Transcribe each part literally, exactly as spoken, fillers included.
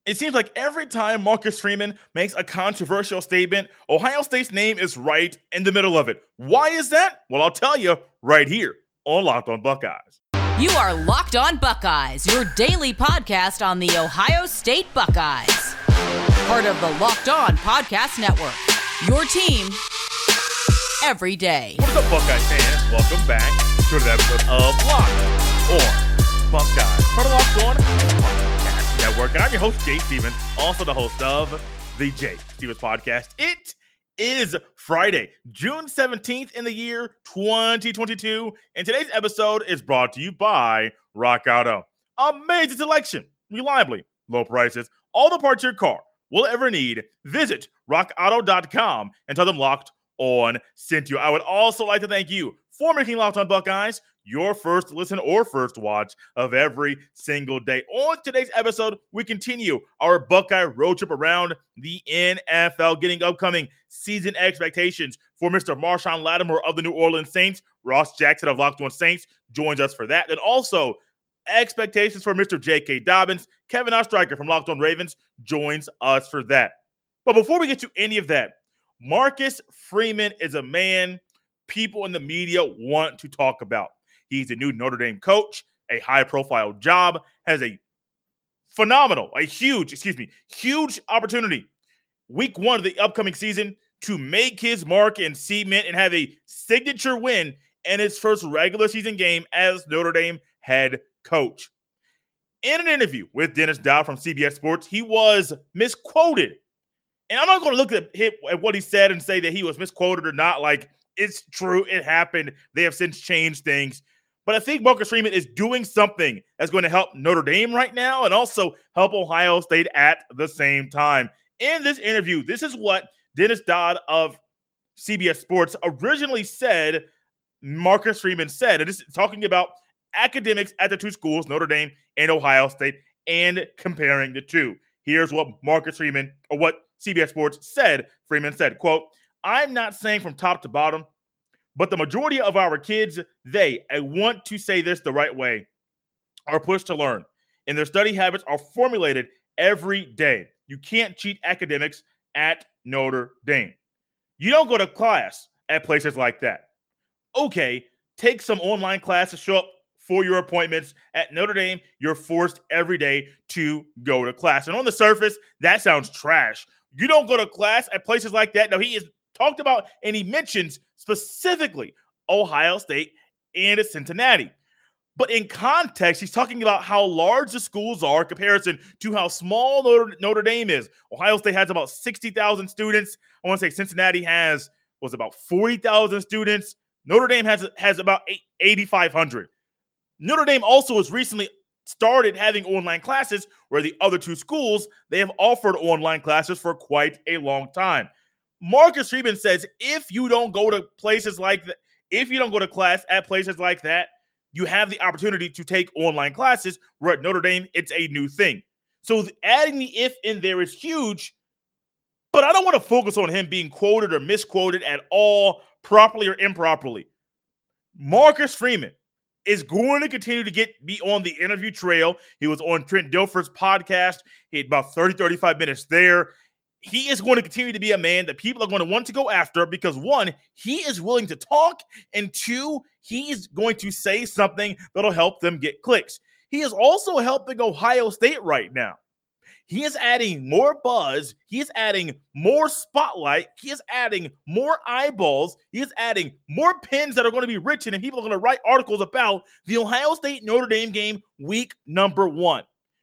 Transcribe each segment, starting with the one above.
It seems like every time Marcus Freeman makes a controversial statement, Ohio State's name is right in the middle of it. Why is that? Well, I'll tell you right here on Locked On Buckeyes. You are Locked On Buckeyes, your daily podcast on the Ohio State Buckeyes. Part of the Locked On Podcast Network, your team every day. What's up, Buckeyes fans? Welcome back to another episode of Locked On Buckeyes. Part of Locked On Podcast Network. And I'm your host, Jay Stevens, also the host of the Jay Stevens Podcast. It is Friday, June seventeenth in the year twenty twenty-two. And today's episode is brought to you by Rock Auto. Amazing selection, reliably low prices, all the parts your car will ever need. Visit rock auto dot com and tell them Locked On sent you. I would also like to thank you for making Locked On Buckeyes your first listen or first watch of every single day. On today's episode, we continue our Buckeye road trip around the N F L, getting upcoming season expectations for Mister Marshawn Lattimore of the New Orleans Saints. Ross Jackson of Locked On Saints joins us for that. And also, expectations for Mister J K. Dobbins. Kevin Ostreicher from Locked On Ravens joins us for that. But before we get to any of that, Marcus Freeman is a man people in the media want to talk about. He's a new Notre Dame coach, a high-profile job, has a phenomenal, a huge, excuse me, huge opportunity week one of the upcoming season to make his mark and cement and have a signature win in his first regular season game as Notre Dame head coach. In an interview with Dennis Dodd from C B S Sports, he was misquoted. And I'm not going to look at, him, at what he said and say that he was misquoted or not. Like, it's true. It happened. They have since changed things. But I think Marcus Freeman is doing something that's going to help Notre Dame right now and also help Ohio State at the same time. In this interview, this is what Dennis Dodd of C B S Sports originally said Marcus Freeman said. And this is talking about academics at the two schools, Notre Dame and Ohio State, and comparing the two. Here's what Marcus Freeman, or what C B S Sports said. Freeman said, quote, "I'm not saying from top to bottom, but the majority of our kids, they, I want to say this the right way, are pushed to learn. And their study habits are formulated every day. You can't cheat academics at Notre Dame. You don't go to class at places like that. Okay, take some online classes, show up for your appointments. At Notre Dame, you're forced every day to go to class." And on the surface, that sounds trash. You don't go to class at places like that. Now, he is talked about and he mentions specifically Ohio State and Cincinnati. But in context, he's talking about how large the schools are in comparison to how small Notre, Notre Dame is. Ohio State has about sixty thousand students. I want to say Cincinnati has, was about forty thousand students. Notre Dame has, has about eighty-five hundred. Notre Dame also has recently started having online classes, where the other two schools, they have offered online classes for quite a long time. Marcus Freeman says if you don't go to places like that, if you don't go to class at places like that, you have the opportunity to take online classes, where at Notre Dame, it's a new thing. So adding the if in there is huge, but I don't want to focus on him being quoted or misquoted at all, properly or improperly. Marcus Freeman is going to continue to get be on the interview trail. He was on Trent Dilfer's podcast. He had about thirty, thirty-five minutes there. He is going to continue to be a man that people are going to want to go after because, one, he is willing to talk, and two, he is going to say something that'll help them get clicks. He is also helping Ohio State right now. He is adding more buzz. He is adding more spotlight. He is adding more eyeballs. He is adding more pins that are going to be written, and people are going to write articles about the Ohio State-Notre Dame game week number one.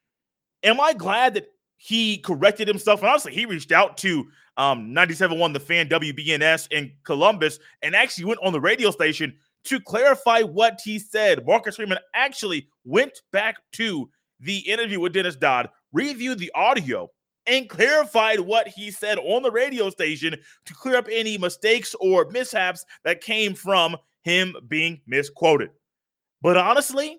Am I glad that he corrected himself? And honestly, he reached out to um, ninety-seven point one The Fan W B N S in Columbus and actually went on the radio station to clarify what he said. Marcus Freeman actually went back to the interview with Dennis Dodd, reviewed the audio, and clarified what he said on the radio station to clear up any mistakes or mishaps that came from him being misquoted. But honestly,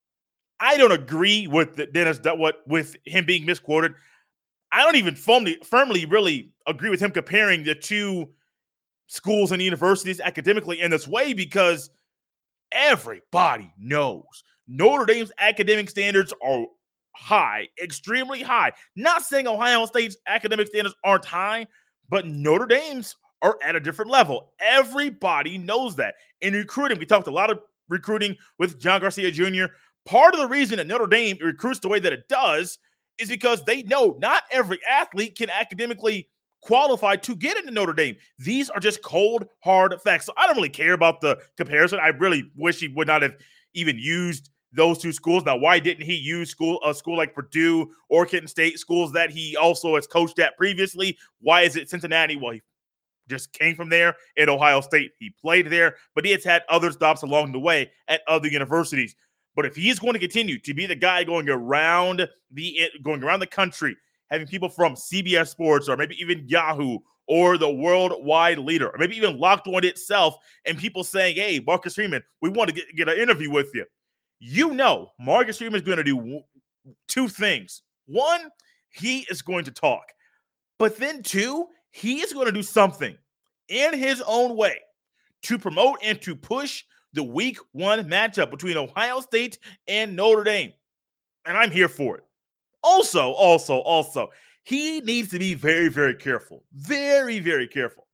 I don't agree with the Dennis what with him being misquoted. I don't even firmly, firmly really agree with him comparing the two schools and universities academically in this way, because everybody knows Notre Dame's academic standards are high, extremely high. Not saying Ohio State's academic standards aren't high, but Notre Dame's are at a different level. Everybody knows that. In recruiting, we talked a lot of recruiting with John Garcia Junior Part of the reason that Notre Dame recruits the way that it does is because they know not every athlete can academically qualify to get into Notre Dame. These are just cold, hard facts. So I don't really care about the comparison. I really wish he would not have even used those two schools. Now, why didn't he use school a school like Purdue or Kent State, schools that he also has coached at previously? Why is it Cincinnati? Well, he just came from there. At Ohio State, he played there, but he has had other stops along the way at other universities. But if he's going to continue to be the guy going around the going around the country, having people from C B S Sports or maybe even Yahoo or the worldwide leader, or maybe even Locked On itself, and people saying, hey, Marcus Freeman, we want to get, get an interview with you. You know Marcus Freeman is going to do w- two things. One, he is going to talk. But then two, he is going to do something in his own way to promote and to push the week one matchup between Ohio State and Notre Dame. And I'm here for it. Also, also, also, he needs to be very, very careful. Very, very careful.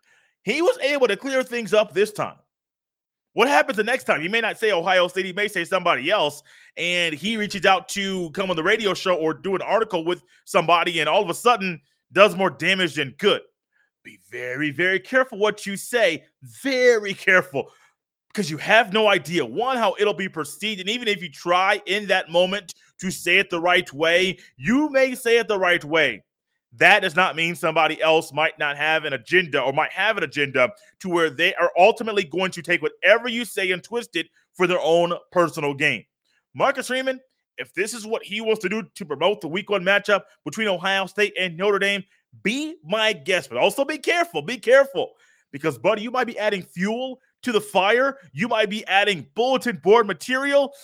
He was able to clear things up this time. What happens the next time? He may not say Ohio State. He may say somebody else, and he reaches out to come on the radio show or do an article with somebody, and all of a sudden does more damage than good. Be very, very careful what you say. Very careful. Because you have no idea, one, how it'll be perceived. And even if you try in that moment to say it the right way, you may say it the right way. That does not mean somebody else might not have an agenda or might have an agenda to where they are ultimately going to take whatever you say and twist it for their own personal gain. Marcus Freeman, if this is what he wants to do to promote the week one matchup between Ohio State and Notre Dame, be my guest. But also be careful. Be careful. Because, buddy, you might be adding fuel to the fire. You might be adding bulletin board material.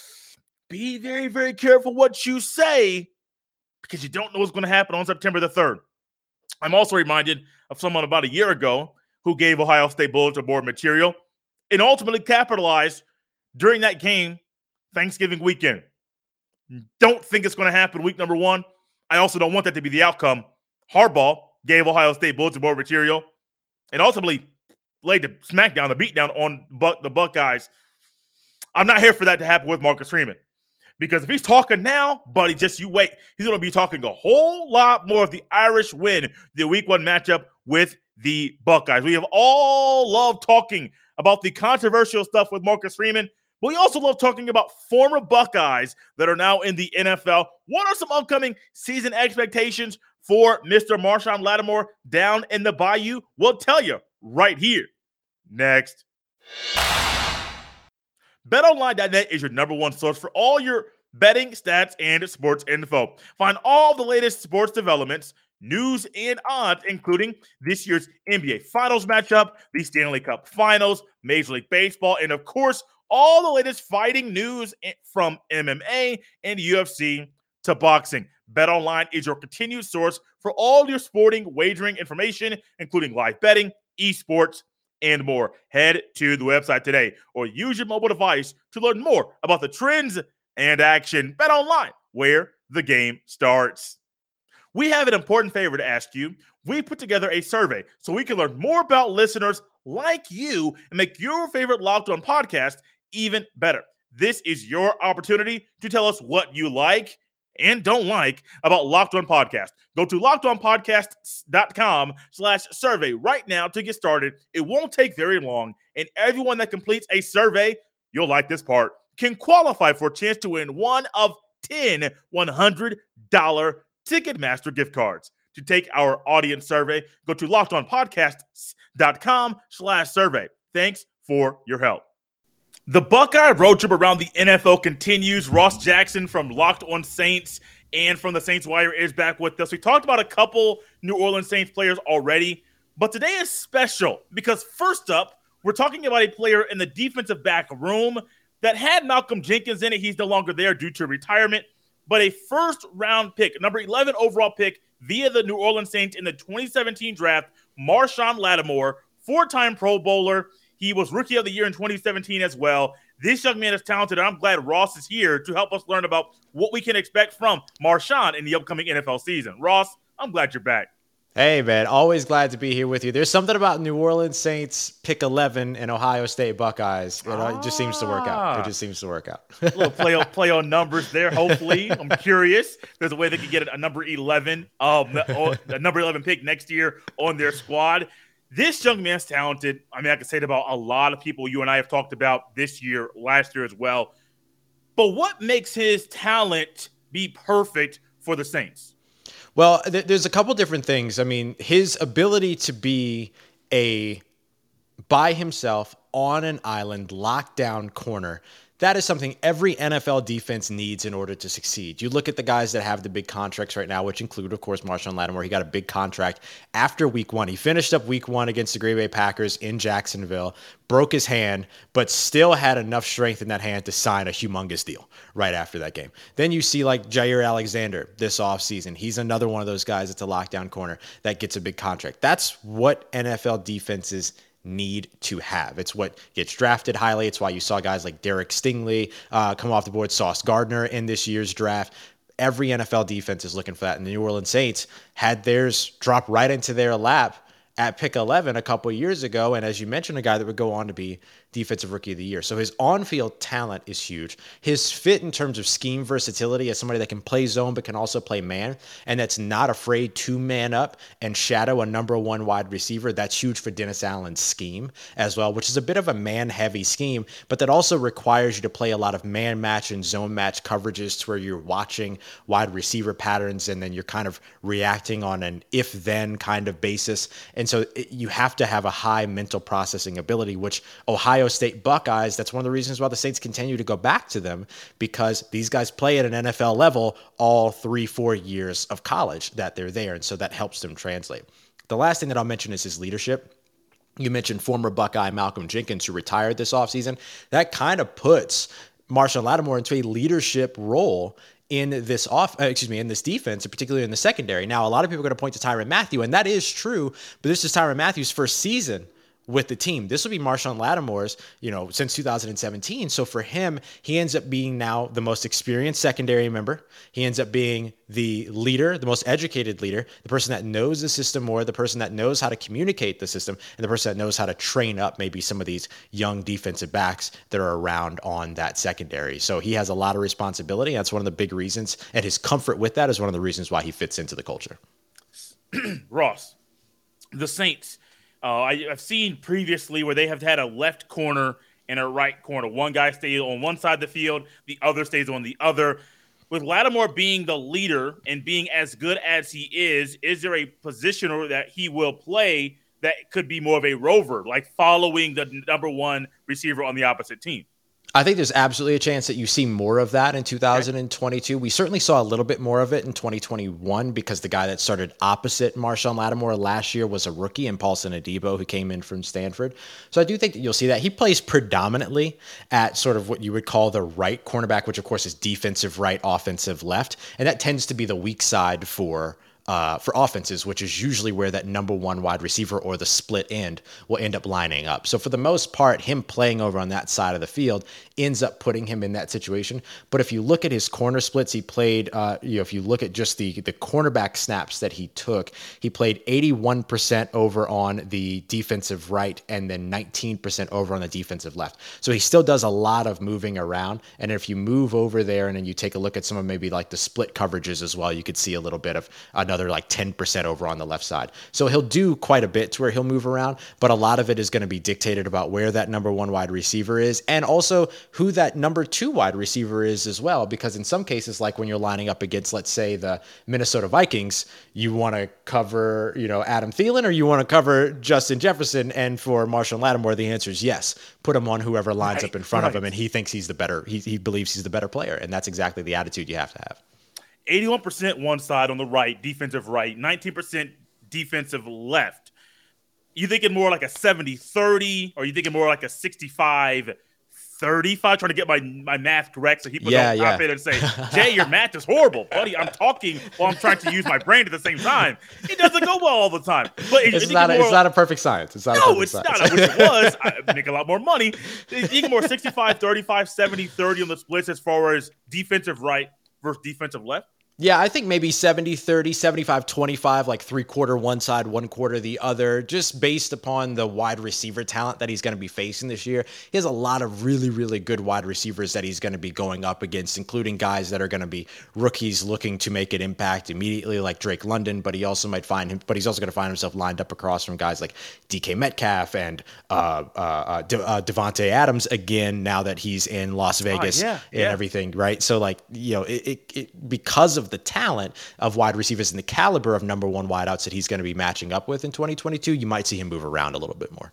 Be very, very careful what you say because you don't know what's going to happen on September the third. I'm also reminded of someone about a year ago who gave Ohio State bulletin board material and ultimately capitalized during that game Thanksgiving weekend. Don't think it's going to happen week number one. I also don't want that to be the outcome. Harbaugh gave Ohio State bulletin board material and ultimately laid the smackdown, the beatdown on Buck, the Buckeyes. I'm not here for that to happen with Marcus Freeman. Because if he's talking now, buddy, just you wait. He's going to be talking a whole lot more of the Irish win, the week one matchup with the Buckeyes. We have all loved talking about the controversial stuff with Marcus Freeman, but we also love talking about former Buckeyes that are now in the N F L. What are some upcoming season expectations for Mister Marshon Lattimore down in the Bayou? We'll tell you right here. Next. bet online dot net is your number one source for all your betting, stats, and sports info. Find all the latest sports developments, news, and odds, including this year's N B A Finals matchup, the Stanley Cup Finals, Major League Baseball, and of course, all the latest fighting news from M M A and U F C to boxing. BetOnline is your continued source for all your sporting wagering information, including live betting, esports, and more. Head to the website today or use your mobile device to learn more about the trends and action. BetOnline, where the game starts. We have an important favor to ask you. We put together a survey so we can learn more about listeners like you and make your favorite Locked On podcast even better. This is your opportunity to tell us what you like and don't like about Locked On Podcast. Go to lockedonpodcast.com slash survey right now to get started. It won't take very long, and everyone that completes a survey, you'll like this part, can qualify for a chance to win one of ten one hundred dollars Ticketmaster gift cards. To take our audience survey, go to lockedonpodcasts.com slash survey. Thanks for your help. The Buckeye road trip around the N F L continues. Ross Jackson from Locked On Saints and from the Saints Wire is back with us. We talked about a couple New Orleans Saints players already, but today is special because first up, we're talking about a player in the defensive back room that had Malcolm Jenkins in it. He's no longer there due to retirement, but a first-round pick, number eleven overall pick via the New Orleans Saints in the twenty seventeen draft, Marshon Lattimore, four-time Pro Bowler. He was Rookie of the Year in twenty seventeen as well. This young man is talented, and I'm glad Ross is here to help us learn about what we can expect from Marshawn in the upcoming N F L season. Ross, I'm glad you're back. Hey, man, always glad to be here with you. There's something about New Orleans Saints pick eleven and Ohio State Buckeyes. You know, ah. It just seems to work out. It just seems to work out. A little play on, play on numbers there, hopefully. I'm curious. There's a way they could get a number eleven, um, a number eleven pick next year on their squad. This young man's talented. I mean, I can say it about a lot of people you and I have talked about this year, last year as well. But what makes his talent be perfect for the Saints? Well, th- there's a couple different things. I mean, his ability to be a by himself on an island, lockdown corner, that is something every N F L defense needs in order to succeed. You look at the guys that have the big contracts right now, which include, of course, Marshawn Lattimore. He got a big contract after week one. He finished up week one against the Green Bay Packers in Jacksonville, broke his hand, but still had enough strength in that hand to sign a humongous deal right after that game. Then you see like Jair Alexander this offseason. He's another one of those guys that's a lockdown corner that gets a big contract. That's what N F L defenses need to have. It's what gets drafted highly. It's why you saw guys like Derek Stingley uh, come off the board, Sauce Gardner in this year's draft. Every N F L defense is looking for that. And the New Orleans Saints had theirs drop right into their lap at pick eleven a couple of years ago. And as you mentioned, a guy that would go on to be Defensive Rookie of the Year. So his on-field talent is huge. His fit in terms of scheme versatility as somebody that can play zone but can also play man and that's not afraid to man up and shadow a number one wide receiver, that's huge for Dennis Allen's scheme as well, which is a bit of a man-heavy scheme, but that also requires you to play a lot of man-match and zone-match coverages to where you're watching wide receiver patterns and then you're kind of reacting on an if-then kind of basis. And so it, you have to have a high mental processing ability, which Ohio State Buckeyes, that's one of the reasons why the Saints continue to go back to them, because these guys play at an N F L level all three, four years of college that they're there. And so that helps them translate. The last thing that I'll mention is his leadership. You mentioned former Buckeye Malcolm Jenkins, who retired this offseason. That kind of puts Marshawn Lattimore into a leadership role in this off, uh, excuse me, in this defense, and particularly in the secondary. Now, a lot of people are going to point to Tyrann Mathieu, and that is true, but this is Tyrann Mathieu's first season with the team. This will be Marshawn Lattimore's, you know, since two thousand seventeen. So for him, he ends up being now the most experienced secondary member. He ends up being the leader, the most educated leader, the person that knows the system more, the person that knows how to communicate the system, and the person that knows how to train up maybe some of these young defensive backs that are around on that secondary. So he has a lot of responsibility. That's one of the big reasons, and his comfort with that is one of the reasons why he fits into the culture. Ross, the Saints, Uh, I, I've seen previously where they have had a left corner and a right corner. One guy stays on one side of the field, the other stays on the other. With Lattimore being the leader and being as good as he is, is there a position that he will play that could be more of a rover, like following the number one receiver on the opposite team? I think there's absolutely a chance that you see more of that in two thousand twenty-two. Okay. We certainly saw a little bit more of it in twenty twenty-one because the guy that started opposite Marshawn Lattimore last year was a rookie, and Paulson Adebo, who came in from Stanford. So I do think that you'll see that. He plays predominantly at sort of what you would call the right cornerback, which of course is defensive right, offensive left. And that tends to be the weak side for Uh, for offenses, which is usually where that number one wide receiver or the split end will end up lining up. So for the most part, him playing over on that side of the field ends up putting him in that situation. But if you look at his corner splits, he played, uh, you know, if you look at just the, the cornerback snaps that he took, he played eighty-one percent over on the defensive right and then nineteen percent over on the defensive left. So he still does a lot of moving around. And if you move over there and then you take a look at some of maybe like the split coverages as well, you could see a little bit of another like ten percent over on the left side. So he'll do quite a bit to where he'll move around, but a lot of it is going to be dictated about where that number one wide receiver is and also who that number two wide receiver is as well. Because in some cases, like when you're lining up against, let's say, the Minnesota Vikings, you want to cover, you know, Adam Thielen or you want to cover Justin Jefferson. And for Marshawn Lattimore, the answer is yes. Put him on whoever lines right, up in front right. of him, and he thinks he's the better, he, he believes he's the better player. And that's exactly the attitude you have to have. eighty-one percent one side on the right, defensive right, nineteen percent defensive left. You thinking more like a seventy thirty, or you thinking more like a sixty-five thirty-five, trying to get my, my math correct so people yeah, don't yeah. hop in and say, Jay, your math is horrible. Buddy, I'm talking while I'm trying to use my brain at the same time. It doesn't go well all the time. But it, it's, it not a, more, it's not a perfect science. It's not no, a perfect it's science. not. I wish it was. I'd make a lot more money. You can more sixty-five, thirty-five, seventy, thirty on the splits as far as defensive right versus defensive left. Yeah, I think maybe seventy thirty, seventy-five twenty-five, like three quarter one side, one quarter the other, just based upon the wide receiver talent that he's going to be facing this year. He has a lot of really, really good wide receivers that he's going to be going up against, including guys that are going to be rookies looking to make an impact immediately, like Drake London, but he also might find him, but he's also going to find himself lined up across from guys like D K Metcalf and uh, uh, uh, De- uh, Devontae Adams again, now that he's in Las Vegas oh, yeah, and yeah. everything, right? So, like, you know, it, it, it because of the talent of wide receivers and the caliber of number one wideouts that he's going to be matching up with in twenty twenty-two, you might see him move around a little bit more.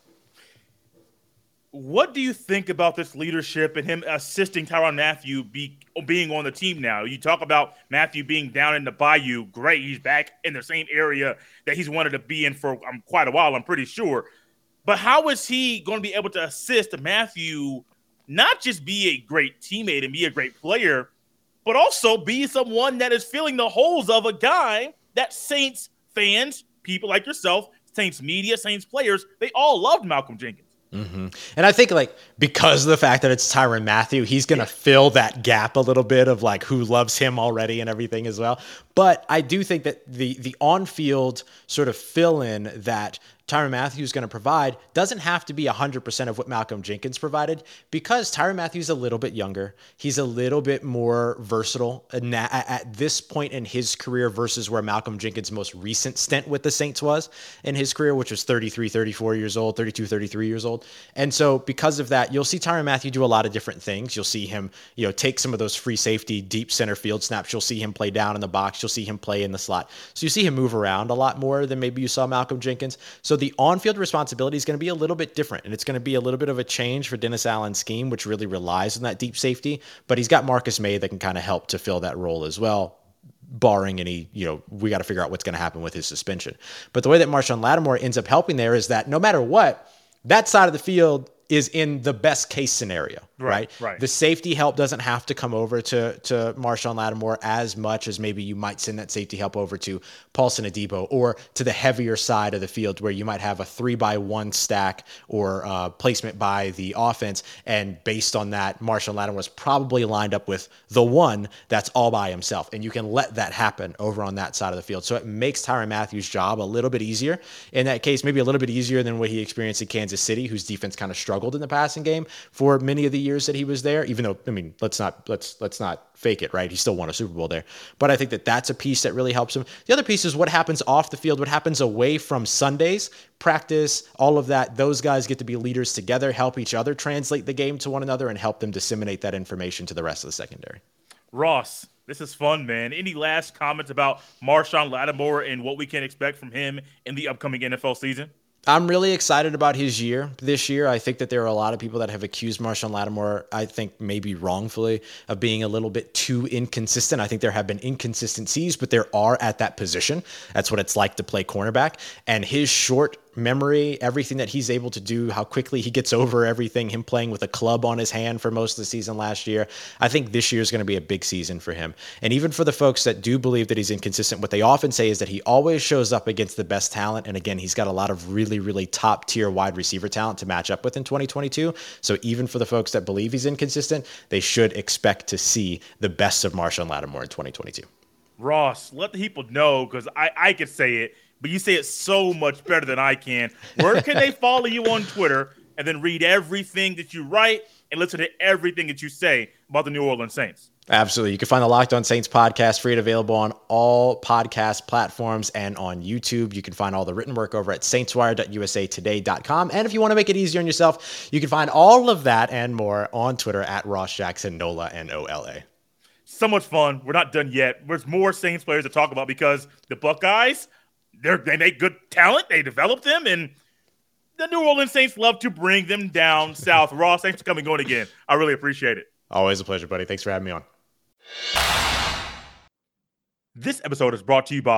What do you think about this leadership and him assisting Tyrann Mathieu be, being on the team now? You talk about Mathieu being down in the bayou. Great. He's back in the same area that he's wanted to be in for um, quite a while, I'm pretty sure. But how is he going to be able to assist Mathieu not just be a great teammate and be a great player, but also be someone that is filling the holes of a guy that Saints fans, people like yourself, Saints media, Saints players, they all loved Malcolm Jenkins. Mm-hmm. And I think, like, because of the fact that it's Tyrann Mathieu, he's going to yeah. fill that gap a little bit of, like, who loves him already and everything as well. But I do think that the the on-field sort of fill-in that Tyrann Mathieu is going to provide doesn't have to be one hundred percent of what Malcolm Jenkins provided, because Tyrann Mathieu is a little bit younger. He's a little bit more versatile at this point in his career versus where Malcolm Jenkins' most recent stint with the Saints was in his career, which was thirty-three, thirty-four years old, thirty-two, thirty-three years old. And so because of that, you'll see Tyrann Mathieu do a lot of different things. You'll see him, you know, take some of those free safety, deep center field snaps. You'll see him play down in the box. You'll see him play in the slot. So you see him move around a lot more than maybe you saw Malcolm Jenkins. So the on-field responsibility is going to be a little bit different, and it's going to be a little bit of a change for Dennis Allen's scheme, which really relies on that deep safety. But he's got Marcus Maye that can kind of help to fill that role as well, barring any, you know, we got to figure out what's going to happen with his suspension. But the way that Marshawn Lattimore ends up helping there is that no matter what, that side of the field is in the best case scenario, right? Right. right. The safety help doesn't have to come over to, to Marshawn Lattimore as much as maybe you might send that safety help over to Paulson Adebo, or to the heavier side of the field where you might have a three by one stack or uh, placement by the offense. And based on that, Marshawn Lattimore is probably lined up with the one that's all by himself. And you can let that happen over on that side of the field. So it makes Tyrann Mathieu's job a little bit easier in that case, maybe a little bit easier than what he experienced in Kansas City, whose defense kind of struggled in the passing game for many of the years that he was there, even though, I mean, let's not, let's, let's not fake it, right? He still won a Super Bowl there. But I think that that's a piece that really helps him. The other piece is what happens off the field, what happens away from Sundays, practice, all of that. Those guys get to be leaders together, help each other translate the game to one another, and help them disseminate that information to the rest of the secondary. Ross, this is fun, man. Any last comments about Marshawn Lattimore and what we can expect from him in the upcoming N F L season? I'm really excited about his year this year. I think that there are a lot of people that have accused Marshawn Lattimore, I think maybe wrongfully, of being a little bit too inconsistent. I think there have been inconsistencies, but there are at that position. That's what it's like to play cornerback. And his short memory, everything that he's able to do, how quickly he gets over everything, him playing with a club on his hand for most of the season last year. I think this year is going to be a big season for him. And even for the folks that do believe that he's inconsistent, what they often say is that he always shows up against the best talent. And again, he's got a lot of really, really top tier wide receiver talent to match up with in twenty twenty-two. So even for the folks that believe he's inconsistent, they should expect to see the best of Marshawn Lattimore in twenty twenty-two. Ross, let the people know, because I, I could say it, but you say it so much better than I can. Where can they follow you on Twitter and then read everything that you write and listen to everything that you say about the New Orleans Saints? Absolutely. You can find the Locked On Saints podcast free and available on all podcast platforms and on YouTube. You can find all the written work over at saints wire dot u s a today dot com. And if you want to make it easier on yourself, you can find all of that and more on Twitter at Ross Jackson, Nola, and O L A. So much fun. We're not done yet. There's more Saints players to talk about, because the Buckeyes, They're, they make good talent. They develop them, and the New Orleans Saints love to bring them down south. Ross, thanks for coming going again. I really appreciate it. Always a pleasure, buddy. Thanks for having me on. This episode is brought to you by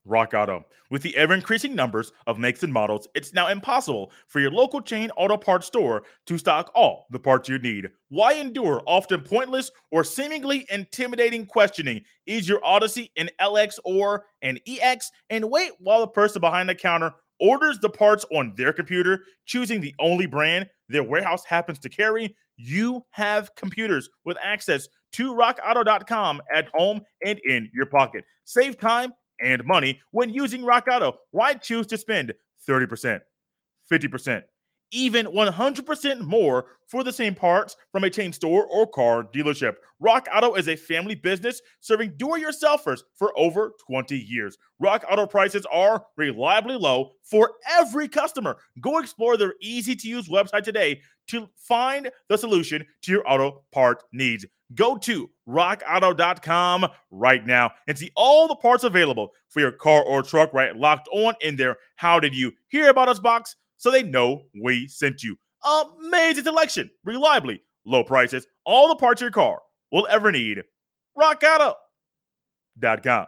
Rock Auto. With the ever-increasing numbers of makes and models, it's now impossible for your local chain auto parts store to stock all the parts you need. Why endure often pointless or seemingly intimidating questioning? Is your Odyssey an L X or an E X? And wait while the person behind the counter orders the parts on their computer, choosing the only brand their warehouse happens to carry. You have computers with access to rock auto dot com at home and in your pocket. Save time and money when using Rock Auto. Why choose to spend thirty percent, fifty percent, even one hundred percent more for the same parts from a chain store or car dealership? Rock Auto is a family business serving do-it-yourselfers for over twenty years. Rock Auto prices are reliably low for every customer. Go explore their easy-to-use website today to find the solution to your auto part needs. Go to rock auto dot com right now and see all the parts available for your car or truck right locked on in their How Did You Hear About Us box so they know we sent you. Amazing selection, reliably low prices, all the parts your car will ever need. rock auto dot com.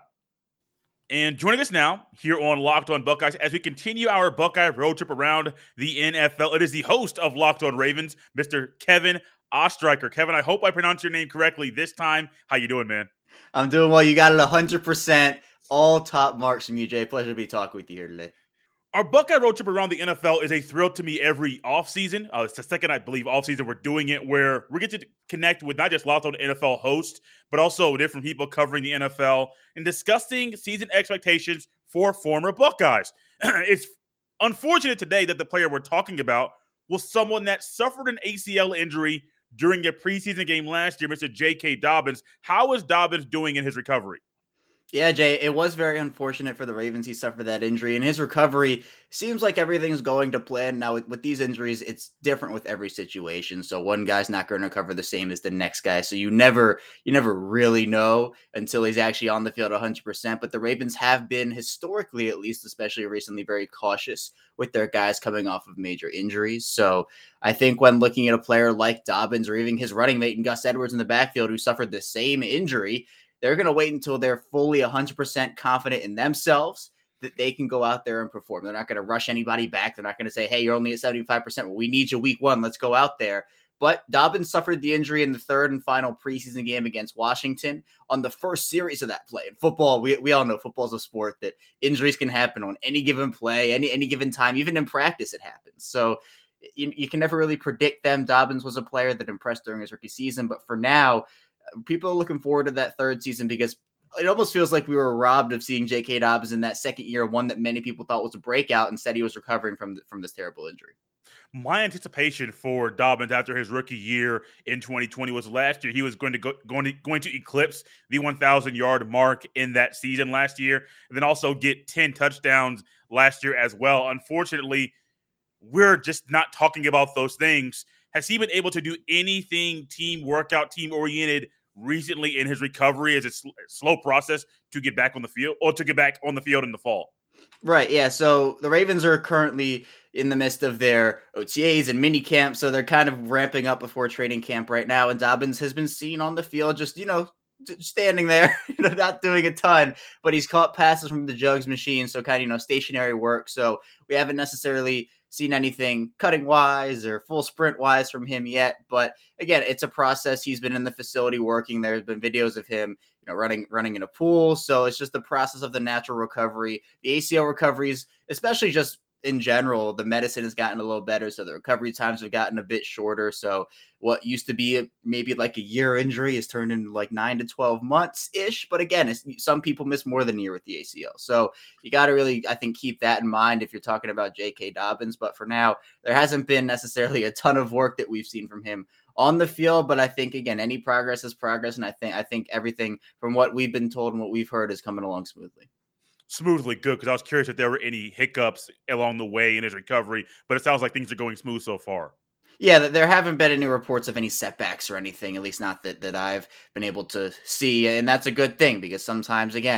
And joining us now here on Locked On Buckeyes as we continue our Buckeye road trip around the N F L, it is the host of Locked On Ravens, Mister Kevin Ostreicher. Kevin, I hope I pronounced your name correctly this time. How you doing, man? I'm doing well. You got it one hundred percent. All top marks from you, Jay. Pleasure to be talking with you here today. Our Buckeye road trip around the N F L is a thrill to me every offseason. Uh, it's the second, I believe, offseason we're doing it where we get to connect with not just Locked On N F L hosts, but also different people covering the N F L and discussing season expectations for former Buckeyes. It's unfortunate today that the player we're talking about was someone that suffered an A C L injury during a preseason game last year, Mister J K. Dobbins. How is Dobbins doing in his recovery? Yeah, Jay, it was very unfortunate for the Ravens. He suffered that injury, and his recovery seems like everything's going to plan. Now, with, with these injuries, it's different with every situation. So one guy's not going to recover the same as the next guy. So you never, you never really know until he's actually on the field one hundred percent. But the Ravens have been historically, at least, especially recently, very cautious with their guys coming off of major injuries. So I think when looking at a player like Dobbins or even his running mate and Gus Edwards in the backfield who suffered the same injury, they're going to wait until they're fully one hundred percent confident in themselves that they can go out there and perform. They're not going to rush anybody back. They're not going to say, hey, you're only at seventy-five percent. Well, we need you week one. Let's go out there. But Dobbins suffered the injury in the third and final preseason game against Washington on the first series of that play. In football, we, we all know football is a sport that injuries can happen on any given play, any, any given time. Even in practice, it happens. So you, you can never really predict them. Dobbins was a player that impressed during his rookie season. But for now, people are looking forward to that third season because it almost feels like we were robbed of seeing J K. Dobbins in that second year, one that many people thought was a breakout. Instead, he was recovering from the, from this terrible injury. My anticipation for Dobbins after his rookie year in twenty twenty was last year he was going to go going to going to eclipse the one thousand yard mark in that season last year, and then also get ten touchdowns last year as well. Unfortunately, we're just not talking about those things. Has he been able to do anything team workout, team oriented recently in his recovery? Is it a slow process to get back on the field or to get back on the field in the fall? Right. Yeah. So the Ravens are currently in the midst of their O T As and mini camp. So they're kind of ramping up before training camp right now. And Dobbins has been seen on the field, just, you know, standing there, you know, not doing a ton, but he's caught passes from the jugs machine. So kind of, you know, stationary work. So we haven't necessarily seen anything cutting wise or full sprint wise from him yet. But again, it's a process. He's been in the facility working. There's been videos of him, you know, running, running in a pool. So it's just the process of the natural recovery. The A C L recoveries, especially just in general, the medicine has gotten a little better. So the recovery times have gotten a bit shorter. So what used to be a, maybe like a year injury is turned into like nine to twelve months ish. But again, it's, some people miss more than a year with the A C L. So you got to really, I think, keep that in mind if you're talking about J K. Dobbins. But for now, there hasn't been necessarily a ton of work that we've seen from him on the field. But I think, again, any progress is progress. And I think, I think everything from what we've been told and what we've heard is coming along smoothly. Smoothly, good, because I was curious if there were any hiccups along the way in his recovery, but it sounds like things are going smooth so far. Yeah, there haven't been any reports of any setbacks or anything, at least not that, that I've been able to see. And that's a good thing because sometimes, again,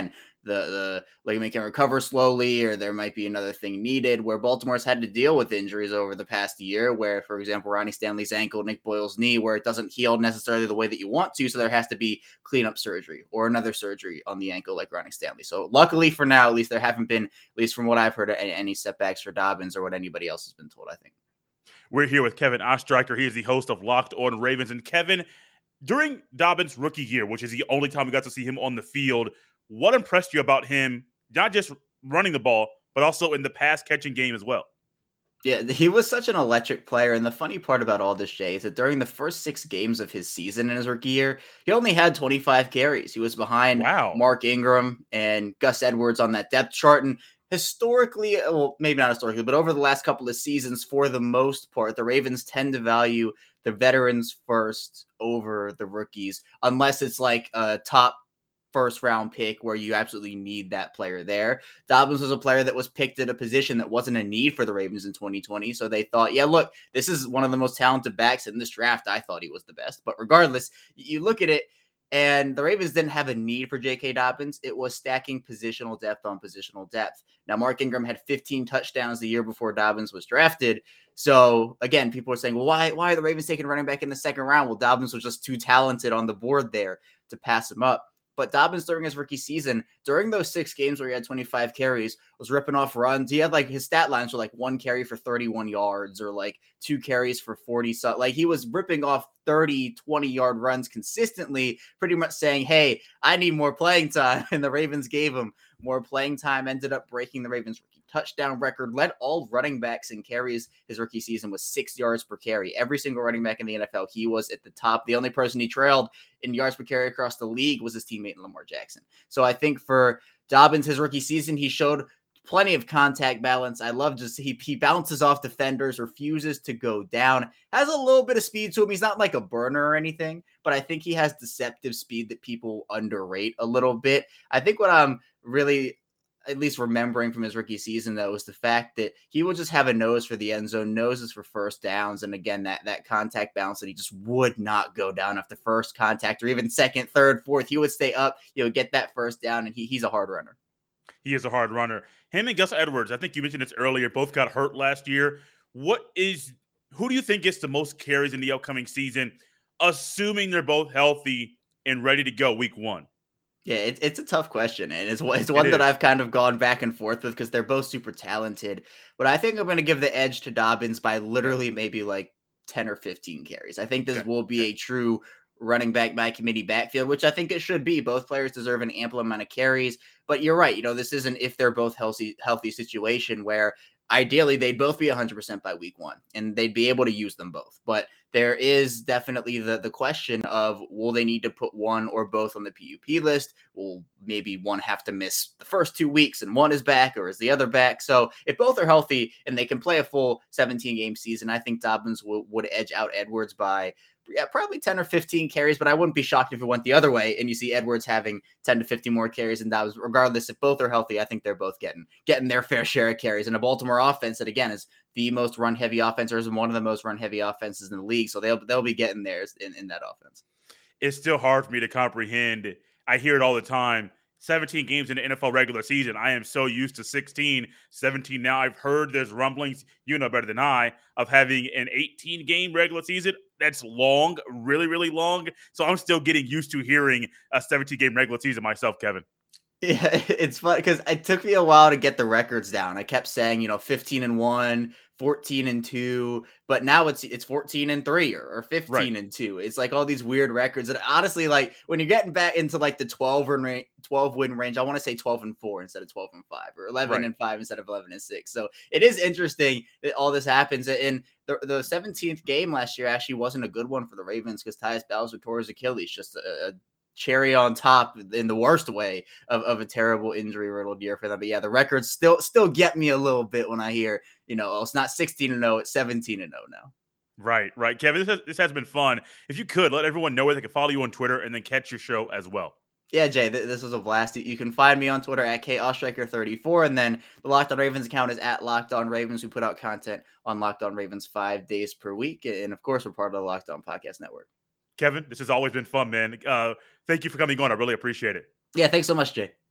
the the ligament can recover slowly, or there might be another thing needed, where Baltimore's had to deal with injuries over the past year, where, for example, Ronnie Stanley's ankle, Nick Boyle's knee, where it doesn't heal necessarily the way that you want to, so there has to be cleanup surgery or another surgery on the ankle like Ronnie Stanley. So luckily for now, at least there haven't been, at least from what I've heard, any, any setbacks for Dobbins or what anybody else has been told, I think. We're here with Kevin Ostreicher. He is the host of Locked On Ravens. And Kevin, during Dobbins' rookie year, which is the only time we got to see him on the field, what impressed you about him, not just running the ball, but also in the pass-catching game as well? Yeah, he was such an electric player. And the funny part about all this, Jay, is that during the first six games of his season in his rookie year, he only had twenty-five carries. He was behind wow. Mark Ingram and Gus Edwards on that depth chart. And historically, well, maybe not historically, but over the last couple of seasons, for the most part, the Ravens tend to value the veterans first over the rookies, unless it's like a top first round pick where you absolutely need that player there. Dobbins was a player that was picked at a position that wasn't a need for the Ravens in twenty twenty. So they thought, yeah, look, this is one of the most talented backs in this draft. I thought he was the best, but regardless, you look at it, and the Ravens didn't have a need for J K. Dobbins. It was stacking positional depth on positional depth. Now, Mark Ingram had fifteen touchdowns the year before Dobbins was drafted. So, again, people are saying, well, why, why are the Ravens taking running back in the second round? Well, Dobbins was just too talented on the board there to pass him up. But Dobbins, during his rookie season, during those six games where he had twenty-five carries, was ripping off runs. He had like his stat lines were like one carry for thirty-one yards or like two carries for forty. So like he was ripping off thirty, twenty yard runs consistently, pretty much saying, hey, I need more playing time. And the Ravens gave him more playing time, ended up breaking the Ravens rookie touchdown record, led all running backs in carries his rookie season with six yards per carry. Every single running back in the N F L, he was at the top. The only person he trailed in yards per carry across the league was his teammate Lamar Jackson. So I think for Dobbins, his rookie season, he showed plenty of contact balance. I love just he he bounces off defenders, refuses to go down, has a little bit of speed to him. He's not like a burner or anything, but I think he has deceptive speed that people underrate a little bit. I think what I'm really at least remembering from his rookie season, though, is the fact that he will just have a nose for the end zone, noses for first downs. And again, that, that contact balance that he just would not go down after first contact or even second, third, fourth. He would stay up, you know, get that first down, and he, he's a hard runner. He is a hard runner. Him and Gus Edwards, I think you mentioned this earlier, both got hurt last year. What is, who do you think gets the most carries in the upcoming season, assuming they're both healthy and ready to go week one? Yeah, it, it's a tough question, and it's, it's one it that I've kind of gone back and forth with because they're both super talented. But I think I'm going to give the edge to Dobbins by literally maybe like ten or fifteen carries. I think this okay. will be a true running back by committee backfield, which I think it should be. Both players deserve an ample amount of carries. But you're right. You know, this isn't if they're both healthy, healthy situation where ideally they'd both be one hundred percent by week one, and they'd be able to use them both. But there is definitely the, the question of, will they need to put one or both on the P U P list? Will maybe one have to miss the first two weeks and one is back, or is the other back? So if both are healthy and they can play a full seventeen game season, I think Dobbins w- would edge out Edwards by yeah, probably ten or fifteen carries, but I wouldn't be shocked if it went the other way and you see Edwards having ten to fifty more carries than Dobbins. Regardless, if both are healthy, I think they're both getting getting their fair share of carries. And a Baltimore offense that, again, is the most run-heavy offense, or is one of the most run-heavy offenses in the league. So they'll they'll be getting theirs in, in that offense. It's still hard for me to comprehend. I hear it all the time. seventeen games in the N F L regular season. I am so used to sixteen, seventeen now. I've heard there's rumblings, you know better than I, of having an eighteen game regular season. That's long, really, really long. So I'm still getting used to hearing a seventeen game regular season myself, Kevin. Yeah, it's fun because it took me a while to get the records down. I kept saying, you know, fifteen and one, fourteen and two, but now it's it's fourteen and three or, or fifteen right. and two. It's like all these weird records. And honestly, like when you're getting back into like the twelve win twelve win range, I want to say twelve and four instead of twelve and five, or eleven right. and five instead of eleven and six. So it is interesting that all this happens. And the, the seventeenth game last year actually wasn't a good one for the Ravens because Tyus Bowser tore his Achilles, just a, a cherry on top in the worst way of, of a terrible injury riddled year for them. But yeah, the records still still get me a little bit when I hear, you know, oh, it's not sixteen and oh, it's seventeen and oh now. Right, right. Kevin, this has, this has been fun. If you could, let everyone know where they can follow you on Twitter and then catch your show as well. Yeah, Jay, th- this was a blast. You can find me on Twitter at K Ostreicher thirty-four, and then the Locked On Ravens account is at Locked On Ravens. We put out content on Locked On Ravens five days per week, and of course, we're part of the Locked On Podcast Network. Kevin, this has always been fun, man. Uh, thank you for coming on. I really appreciate it. Yeah, thanks so much, Jay.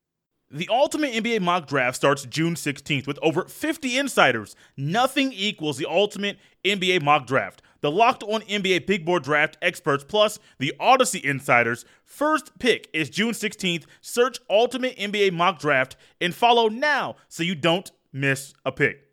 The Ultimate N B A Mock Draft starts June sixteenth with over fifty insiders. Nothing equals the Ultimate N B A Mock Draft. The Locked On N B A Big Board Draft experts plus the Odyssey insiders. First pick is June sixteenth. Search Ultimate N B A Mock Draft and follow now so you don't miss a pick.